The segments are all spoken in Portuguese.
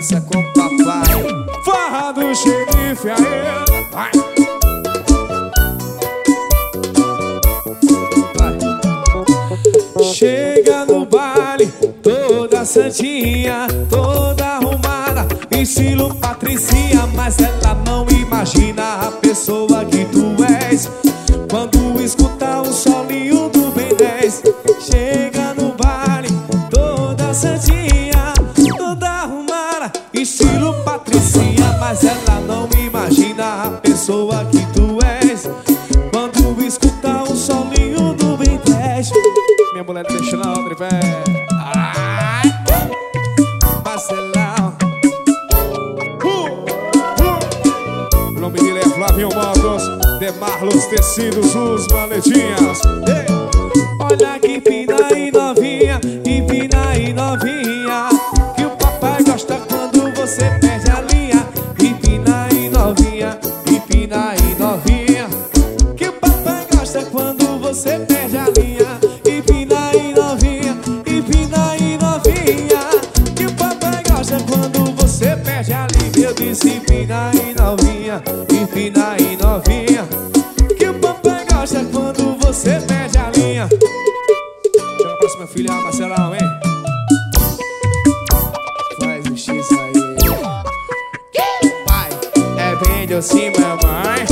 balança com o papai. Farra do xerife, aê. Vai. Chega no baile, toda santinha, toda arrumada, estilo patricinha, mas ela não imagina a pessoa que tu és. Quando escuta o solinho do Ben 10, chega no baile, toda santinha, toda arrumada, estilo patricinha, mas ela não imagina a pessoa que tu és. Quando escuta o solinho do Ben 10, minha mulher não deixa não, tripé. Marcelão. O nome dele é Flavinho Motos, de Marlos Tecidos, os maletinhas. Ei. Olha que pina aí novinha, empina aí novinha, que o papai gosta quando você perde a linha. Empina aí novinha, empina aí novinha, que o papai gosta quando você perde a linha. Empina aí novinha, empina aí novinha, que o papai gosta quando você perde a linha. Eu disse empina aí novinha, empina aí novinha, que o papai gosta quando você perde a linha. Chama a próxima filha, Marcelão, hein? Faz o X aí. Vai, é bem doce, mamãe.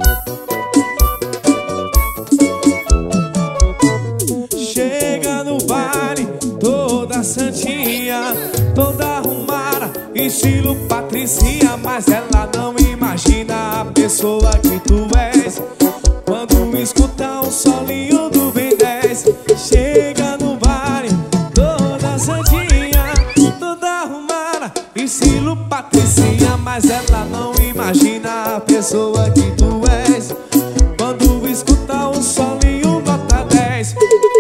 Chega no baile, toda santinha, toda arrumada, estilo patricinha, mas ela não imagina a pessoa que tu és. Quando escuta o solinho do Ben 10, chega no baile, toda santinha, toda arrumada, estilo patricinha, mas ela não imagina a pessoa que tu és. Quando escuta o solinho nota 10.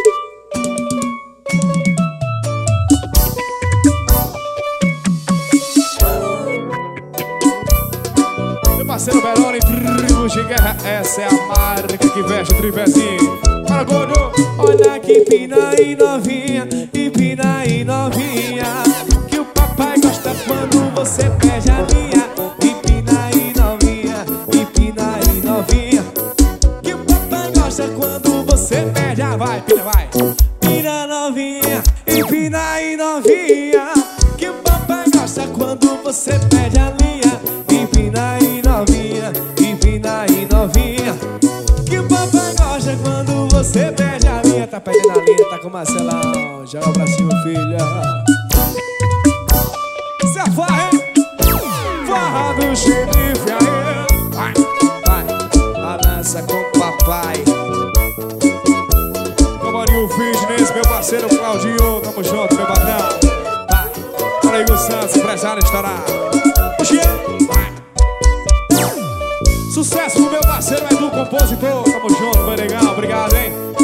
Meu parceiro Belone, tribo de guerra, essa é a marca que veste o tripézinho. Para gordo, olha que pina aí novinha, empina aí novinha, que o papai gosta quando você perde a linha. Empina aí novinha, empina aí novinha, que o papai gosta quando você perde a... Vai, pina, vai. Pina novinha, empina aí novinha, que o papai gosta quando você perde a linha. Empina aí novinha, empina aí novinha, que o papai gosta quando você perde a linha. Tá perdendo a linha, tá com o Marcelão. Joga pra cima, filha. Se a farra, hein? Farra do xerife, aê. Vai, vai, balança com o papai. Camarinho Fitness, meu parceiro Claudinho, tamo junto, meu patrão. Vai, fala aí, Gus Santos, empresário estará. Oxê, vai. Sucesso pro meu parceiro Edu, compositor. Tamo junto, foi legal, obrigado, hein?